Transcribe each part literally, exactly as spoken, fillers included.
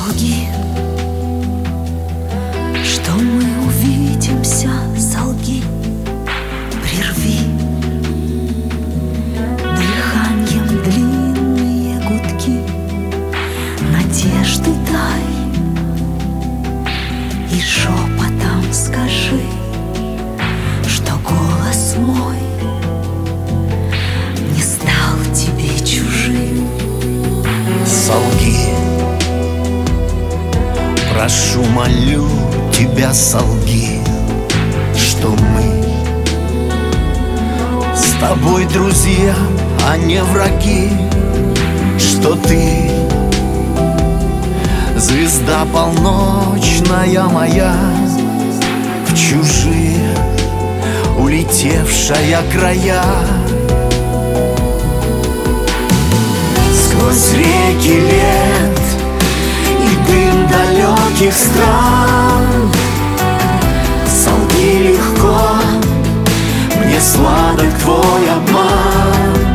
Солги, что мы увидимся, солги, прерви дыханием длинные гудки, надежды дай и шепотом скажи, что голос мой не стал тебе чужим. Солги, прошу, молю тебя, солги, что мы с тобой друзья, а не враги, что ты звезда полночная моя, в чужие улетевшая края. Сквозь реки лет и дым далеких стран, солги легко, мне сладок твой обман.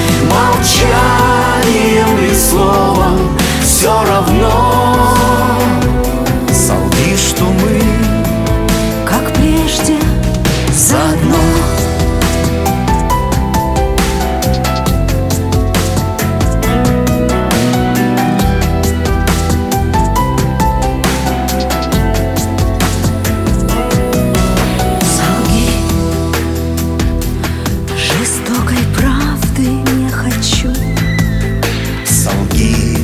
Молчанием и словом все равно, солги, что мы, как прежде, заодно. солги, жестокой правды не хочу. Солги,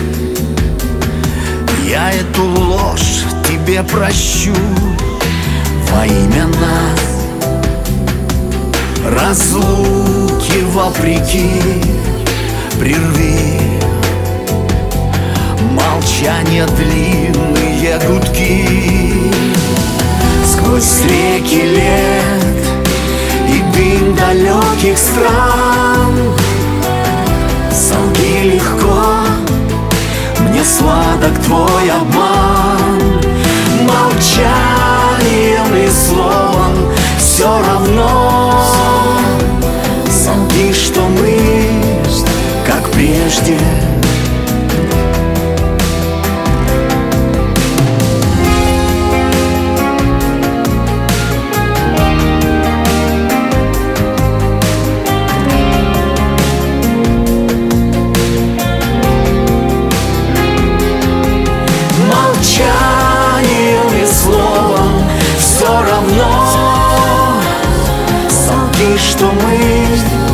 я эту ложь тебе прощу во имя нас, разлуки вопреки, прерви молчание длинные гудки. Сквозь реки лет и дым далеких стран, солги легко, мне сладок твой обман. Молчанием и словом все равно, солги, что мы, как прежде. Молчанием и словом все равно, солги, что мы